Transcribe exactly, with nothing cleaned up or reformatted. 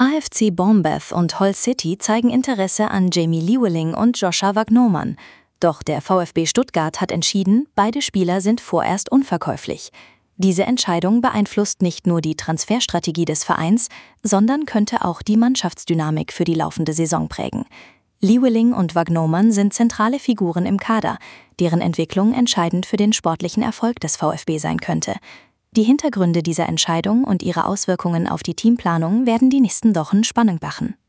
A F C Bournemouth und Hull City zeigen Interesse an Jamie Llewellyn und Joshua Vagnoman. Doch der VfB Stuttgart hat entschieden, beide Spieler sind vorerst unverkäuflich. Diese Entscheidung beeinflusst nicht nur die Transferstrategie des Vereins, sondern könnte auch die Mannschaftsdynamik für die laufende Saison prägen. Llewellyn und Vagnoman sind zentrale Figuren im Kader, deren Entwicklung entscheidend für den sportlichen Erfolg des VfB sein könnte. Die Hintergründe dieser Entscheidung und ihre Auswirkungen auf die Teamplanung werden die nächsten Wochen spannend machen.